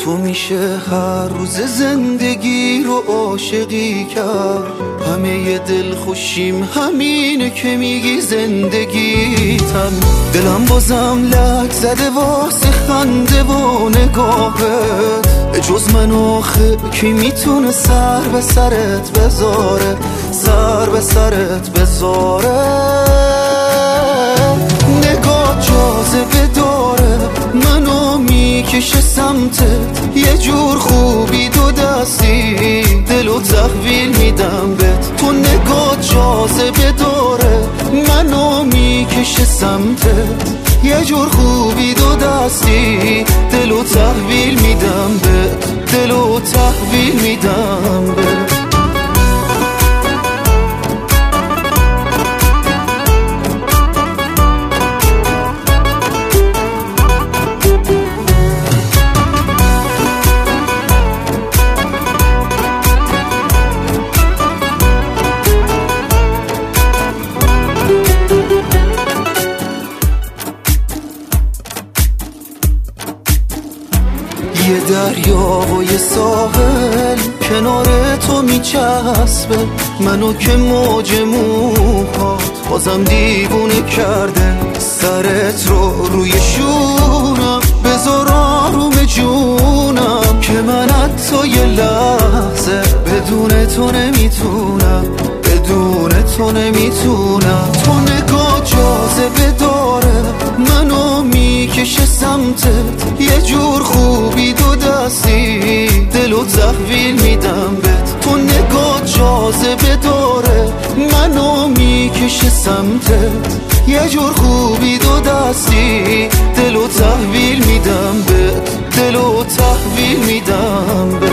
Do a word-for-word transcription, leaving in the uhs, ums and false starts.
تو میشه هر روز زندگی رو عاشقی کرد. همه دل خوشیم همینه که میگی زندگیتم. دلم بازم لک زده واسه خنده و نگاهت. جز من آخه کی میتونه سر به سرت بذاره، سر به سرت بذاره. نگاه جاذبه داره منو میکشه سمتت. یه جور خوبی دو دستی دلو تحویل میدم بهت. تو نگاه جاذبه داره منو میکشه سمتت. یه جور خوبی دو دستی دلو تحویل میدم بهت، دلو تحویل میدم بهت. یه دریا و یه ساحل کنار تو میچسبه. منو که موج موهات بازم دیوونه کرده. سرت رو روی شونم بذار آروم جونم، که من حتی یه لحظه بدون تو نمیتونم، بدون تو نمیتونم. تو نگاه جاذبه داره منو میکشه سمتت. یه جور خوبی دو دستی دلو تحویل میدم بهت. تو نگاه جاذبه داره منو میکشه سمتت. یه جور خوبی دو دستی دلو تحویل میدم بهت، دلو تحویل میدم بهت.